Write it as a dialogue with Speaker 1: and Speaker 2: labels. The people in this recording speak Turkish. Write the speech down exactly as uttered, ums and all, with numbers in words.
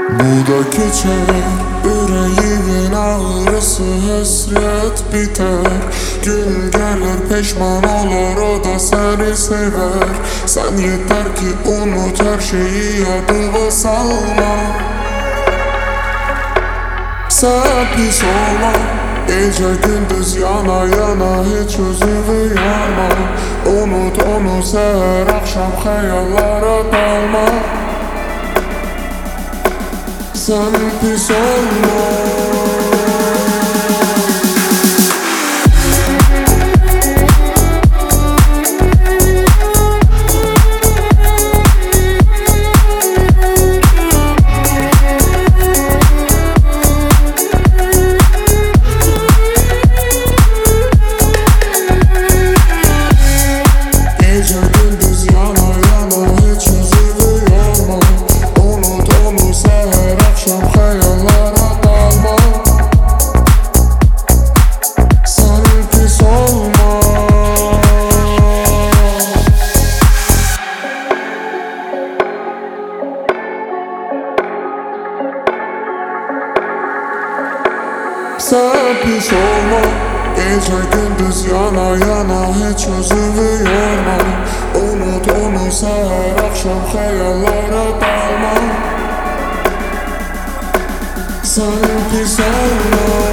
Speaker 1: Bu da geçer, yüreğimin ağrısı hasret biter. Gün gelir pişman olur, o da seni sever. Sen yeter ki unut her şeyi, adıma salma. Sen pis olma, gece gündüz yana yana hiç özümü yorma. Unut onu, seher akşam hayallara dalma. Sen pis olma. Sen pis olma, gece gündüz yana yana hiç özümü yorma. Unut onu, seher akşam hayallere dalma. Sen pis olma.